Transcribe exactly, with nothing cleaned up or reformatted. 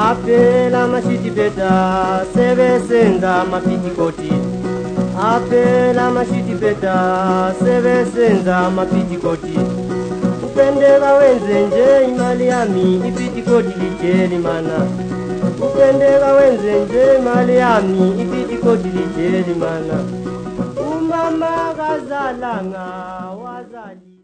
Apela mashiti beta sebe senza mapiti koti. Apela mashiti beta sebe senza mapiti koti. Upendeka wenze nje imali yami ipiti koti licheli mana. Upendeka wenze nje imali yami ipiti koti licheli mana. Umama kazalanga wazali